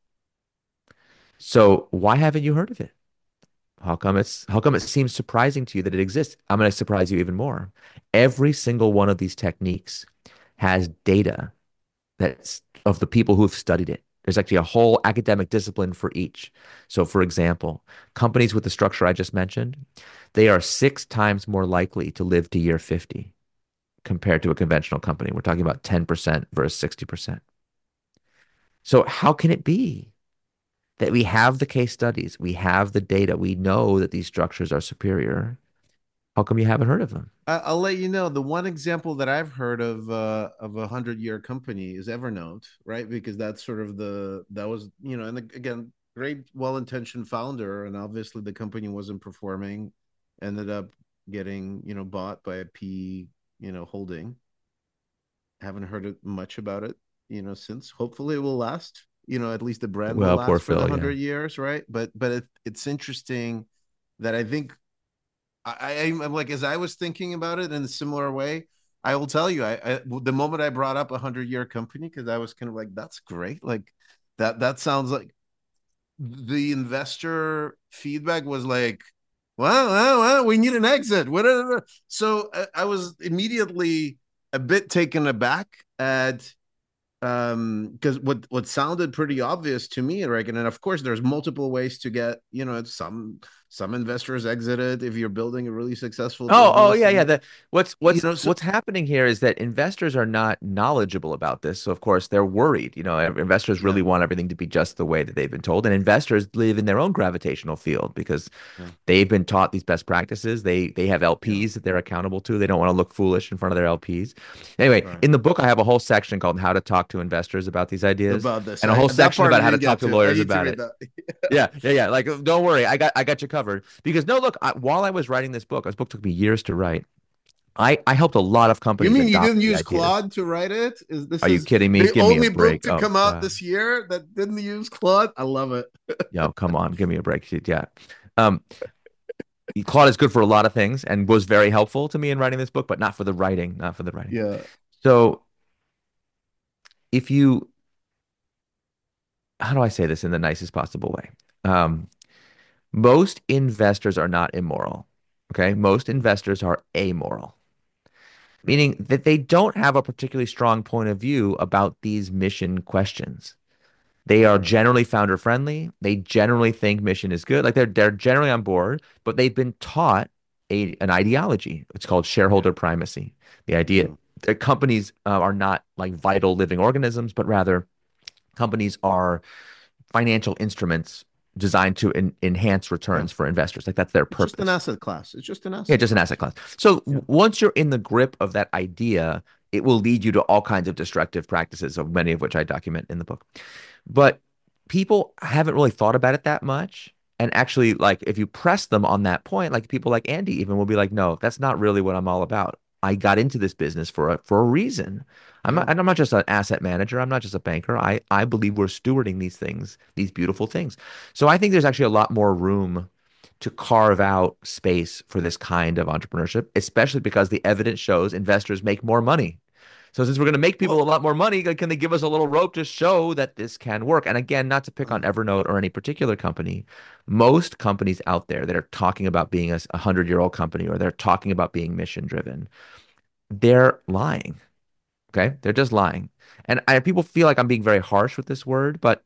So why haven't you heard of it? How come it seems surprising to you that it exists? I'm going to surprise you even more. Every single one of these techniques has data that's of the people who have studied it. There's actually a whole academic discipline for each. So, for example, companies with the structure I just mentioned, they are 6 times more likely to live to year 50 compared to a conventional company. We're talking about 10% versus 60%. So, how can it be that we have the case studies, we have the data, we know that these structures are superior? How come you haven't heard of them?
I'll let you know the one example that I've heard of 100-year company is Evernote, right? Because that's sort of that was and again, great, well-intentioned founder, and obviously the company wasn't performing, ended up getting bought by a P holding. Haven't heard much about it since. Hopefully it will last. At least the brand will
Well, poor
last for the
Phil, yeah.
100 years, right? But it's interesting that I think I'm like, as I was thinking about it in a similar way, I will tell you, the moment I brought up 100-year company, because I was kind of like, that's great. Like that sounds like the investor feedback was like, Well, we need an exit. What? So I was immediately a bit taken aback at because what sounded pretty obvious to me, Reagan, and of course there's multiple ways to get, some investors exited if you're building a really successful
Oh,
business,
yeah, yeah.
and
The what's
you
what's
know so
what's happening here is that investors are not knowledgeable about this. So of course they're worried. Investors
yeah,
really want everything to be just the way that they've been told. And investors live in their own gravitational field because
yeah,
they've been taught these best practices. They have
yeah,
LPs that they're accountable to. They don't want to look foolish in front of their LPs. Anyway,
right.
in the book I have a whole section called How to Talk to Investors about these ideas
About this,
and a whole
that
section
part I
about how to
didn't
talk
get
to
to. I
lawyers
need to
about
read
it.
that.
Yeah, yeah, yeah. Like, don't worry, I got you covered. Because no, look, while I was writing this book took me years to write. I helped a lot of
You
companies
mean you
adopt
didn't
the
use
ideas.
Claude to write it? Is this
Are you
is
kidding me?
the
Give me a
only book
break.
to
Oh
come out
God.
this year that didn't use Claude? I love it.
Yo, come on, give me a break. Yeah. Um, Claude is good for a lot of things and was very helpful to me in writing this book, but not for the writing, not for the writing.
Yeah.
So if you, how do I say this in the nicest possible way? Um, most investors are not immoral. Okay. Most investors are amoral,
Right.
meaning that they don't have a particularly strong point of view about these mission questions. They are
Right.
generally founder friendly. They generally think mission is good. Like they're generally on board, but they've been taught an ideology. It's called
Yeah.
shareholder primacy. The idea
Yeah.
that companies are not like vital living organisms, but rather companies are financial instruments designed to enhance
Yeah.
returns for investors. Like that's their
It's just an
purpose.
asset class. It's just an
Yeah,
asset
just an
class.
asset class. So
Yeah.
once you're in the grip of that idea, it will lead you to all kinds of destructive practices, of many of which I document in the book. But people haven't really thought about it that much. And actually, like if you press them on that point, like people like Andy even will be like, no, that's not really what I'm all about. I got into this business for a reason.
Yeah.
I'm not just an asset manager. I'm not just a banker. I believe we're stewarding these things, these beautiful things. So I think there's actually a lot more room to carve out space for this kind of entrepreneurship, especially because the evidence shows investors make more money. So since we're going to make people a
Well,
lot more money, can they give us a little rope to show that this can work? And again, not to pick on Evernote or any particular company, most companies out there that are talking about being a 100-year-old company or they're talking about being mission driven, they're lying. Okay, they're just lying. And people feel like I'm being very harsh with this word, but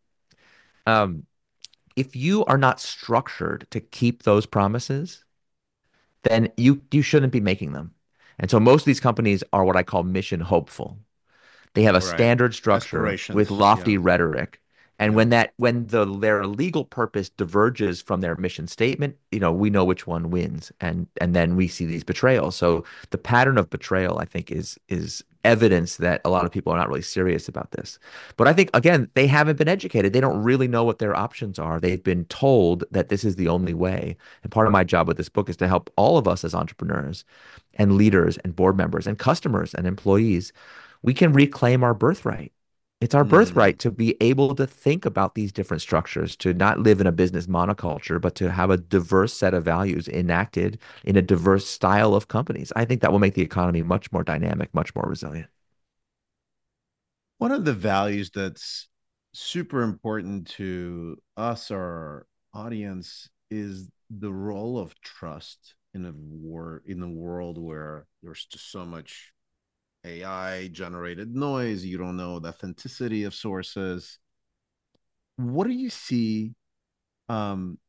um, if you are not structured to keep those promises, then you shouldn't be making them. And so most of these companies are what I call mission hopeful. They have a
right.
standard structure with
Aspirations.
lofty
Yeah.
rhetoric. And
Yeah.
when their legal purpose diverges from their mission statement, we know which one wins. And then we see these betrayals. So the pattern of betrayal, I think, is evidence that a lot of people are not really serious about this. But I think again, they haven't been educated. They don't really know what their options are. They've been told that this is the only way. And part of my job with this book is to help all of us as entrepreneurs and leaders and board members and customers and employees, we can reclaim our birthright. It's our
Mm.
birthright to be able to think about these different structures, to not live in a business monoculture, but to have a diverse set of values enacted in a diverse style of companies. I think that will make the economy much more dynamic, much more resilient.
One of the values that's super important to us, our audience, is the role of trust in a world where there's just so much AI generated noise. You don't know the authenticity of sources. What do you see? Um,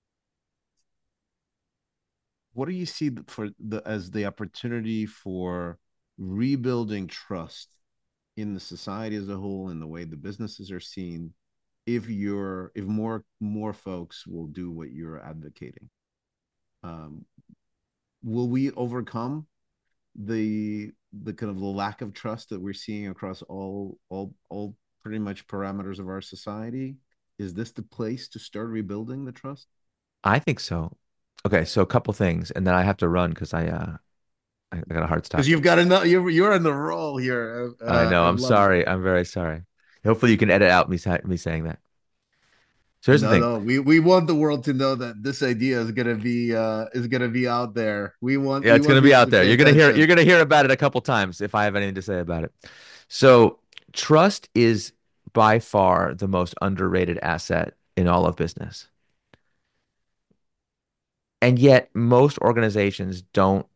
what do you see for the as the opportunity for rebuilding trust in the society as a whole, in the way the businesses are seen, if more folks will do what you're advocating? um, will we overcome the kind of the lack of trust that we're seeing across all pretty much parameters of our society? Is this the place to start rebuilding the trust?
I think so. Okay, so a couple things, and then I have to run because I got a hard
Because
stop.
you've got enough, you're in the role here.
I know.
I
I'm
love it.
sorry. I'm very sorry. Hopefully you can edit out me saying that. So here's the
No,
thing.
no, we want the world to know that this idea is gonna be out there.
Yeah,
We
it's gonna
want
be
people
out
to
there.
pay
You're
attention.
gonna hear about it a couple times if I have anything to say about it. So trust is by far the most underrated asset in all of business. And yet most organizations don't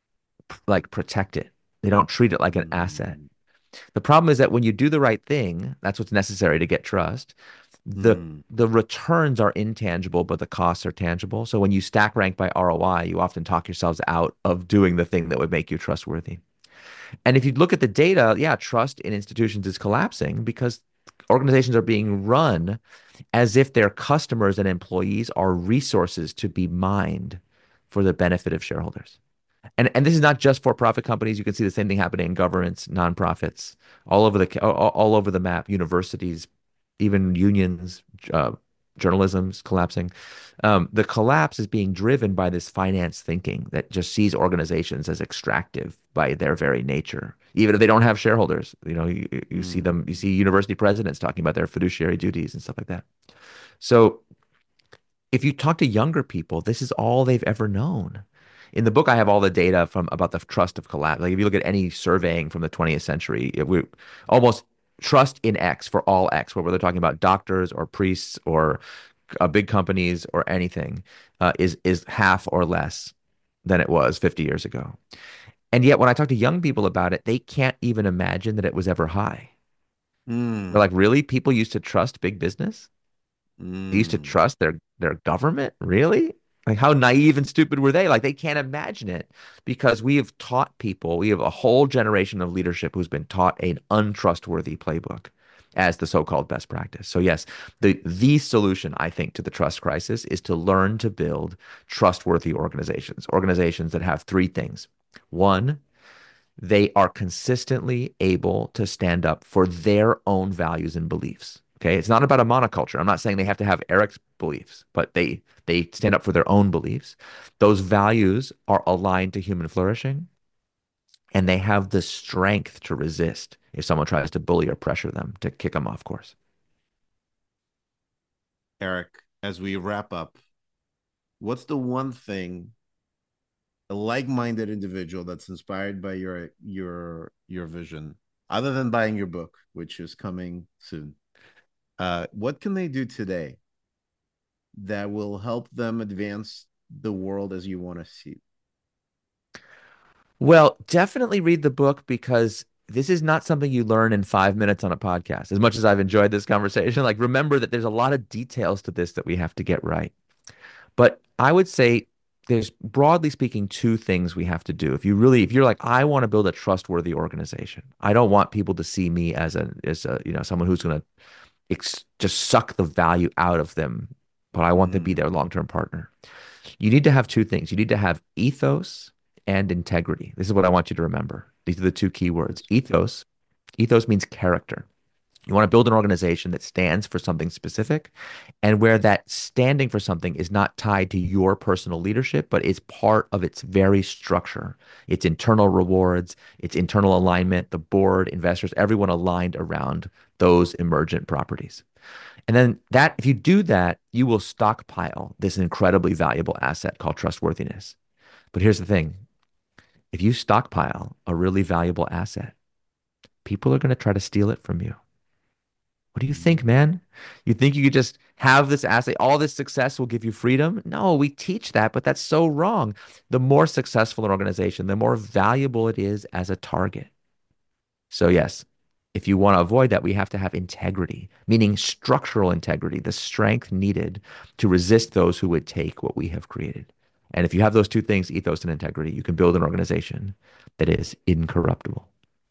like protect it. They don't treat it like an asset.
Mm,
The problem is that when you do the right thing, that's what's necessary to get trust. The
mm,
the returns are intangible, but the costs are tangible. So when you stack rank by ROI, you often talk yourselves out of doing the thing that would make you trustworthy. And if you look at the data, yeah, trust in institutions is collapsing because organizations are being run as if their customers and employees are resources to be mined for the benefit of shareholders. And this is not just for profit companies. You can see the same thing happening in governments, nonprofits, all over the map, universities, even unions, journalism's collapsing. The collapse is being driven by this finance thinking that just sees organizations as extractive by their very nature, even if they don't have shareholders. You see them, you
mm,
see university presidents talking about their fiduciary duties and stuff like that. So if you talk to younger people, this is all they've ever known. In the book, I have all the data from about the trust of collapse. Like if you look at any surveying from the 20th century, we almost trust in X for all X, whether they're talking about doctors or priests or big companies or anything, is half or less than it was 50 years ago. And yet, when I talk to young people about it, they can't even imagine that it was ever high. They're
mm,
like, really? People used to trust big business? They used to
mm.
trust their government? Really? Like how naive and stupid were they? Like they can't imagine it because we have taught people, we have a whole generation of leadership who's been taught an untrustworthy playbook as the so-called best practice. So yes, the solution I think to the trust crisis is to learn to build trustworthy organizations, organizations that have three things. One, they are consistently able to stand up for their own values and beliefs. Okay, it's not about a monoculture. I'm not saying they have to have Eric's beliefs, but they stand up for their own beliefs. Those values are aligned to human flourishing, and they have the strength to resist if someone tries to bully or pressure them to kick them off course.
Eric, as we wrap up, what's the one thing a like-minded individual that's inspired by your vision, other than buying your book, which is coming soon, what can they do today that will help them advance the world as you want to see it?
Well, definitely read the book because this is not something you learn in 5 minutes on a podcast. As much as I've enjoyed this conversation, like remember that there's a lot of details to this that we have to get right. But I would say there's broadly speaking two things we have to do. If you're like, I want to build a trustworthy organization. I don't want people to see me as someone who's going to just suck the value out of them, but I want to be
Mm,
their long-term partner. You need to have two things. You need to have ethos and integrity. This is what I want you to remember. These are the two key words. Ethos means character. You want to build an organization that stands for something specific and where that standing for something is not tied to your personal leadership, but is part of its very structure, its internal rewards, its internal alignment, the board, investors, everyone aligned around those emergent properties. And then if you do that, you will stockpile this incredibly valuable asset called trustworthiness. But here's the thing. If you stockpile a really valuable asset, people are going to try to steal it from you. What do you think,
mm.
man? You think you could just have this asset, all this success will give you freedom? No, we teach that, but that's so wrong. The more successful an organization, the more valuable it is as a target. So, yes, if you want to avoid that, we have to have integrity, meaning structural integrity, the strength needed to resist those who would take what we have created. And if you have those two things, ethos and integrity, you can build an organization that is incorruptible.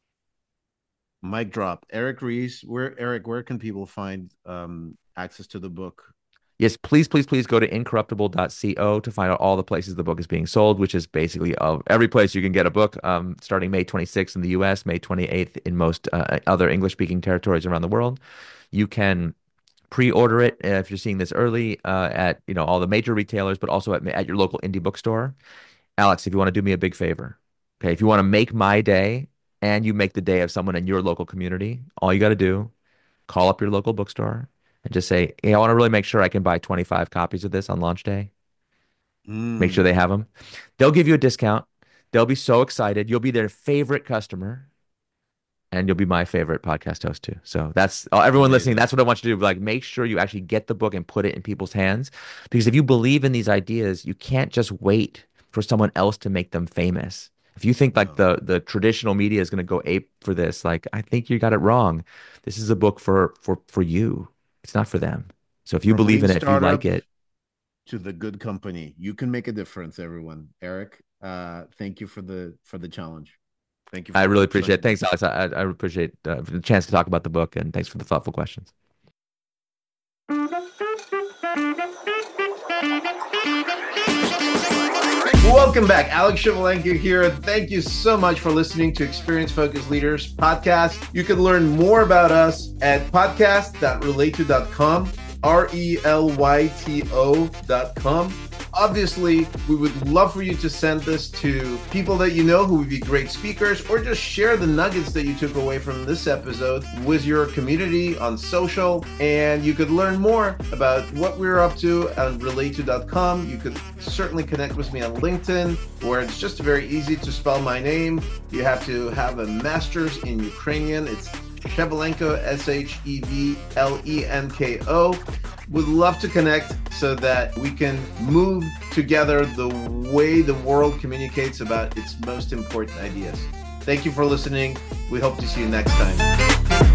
Mic drop. Eric Rees, where can people find access to the book?
Yes, please, please, please go to incorruptible.co to find out all the places the book is being sold, which is basically of every place you can get a book, starting May 26th in the US, May 28th in most other English speaking territories around the world. You can pre-order it if you're seeing this early at all the major retailers, but also at your local indie bookstore. Alex, if you want to do me a big favor, okay, if you want to make my day and you make the day of someone in your local community, all you got to do call up your local bookstore and just say, hey, I want to really make sure I can buy 25 copies of this on launch day. Make sure they
Mm.
have them. They'll give you a discount. They'll be so excited. You'll be their favorite customer. and you'll be my favorite podcast host too. So that's everyone listening.
Amazing.
That's what I want you to do. Like, make sure you actually get the book and put it in people's hands, because if you believe in these ideas, you can't just wait for someone else to make them famous. If you think like
No.
the traditional media is going to go ape for this, like I think you got it wrong. This is a book for you. It's not for them. So if you
From
believe
lean
in it, if you like
startup
it,
to the good company, you can make a difference, everyone. Eric, thank you for the challenge. Thank you
I
for
really appreciate it.
joining me.
Thanks, Alex. I appreciate the chance to talk about the book, and thanks for the thoughtful questions.
Welcome back. Alex Shevelenko here. Thank you so much for listening to Experience Focused Leaders podcast. You can learn more about us at podcast.relayto.com, RELYTO.com. Obviously, we would love for you to send this to people that you know who would be great speakers, or just share the nuggets that you took away from this episode with your community on social. And you could learn more about what we're up to on relayto.com. You could certainly connect with me on LinkedIn, where it's just very easy to spell my name. You have to have a master's in Ukrainian. It's Shevelenko, Shevlenko. Would love to connect so that we can move together the way the world communicates about its most important ideas. Thank you for listening. We hope to see you next time.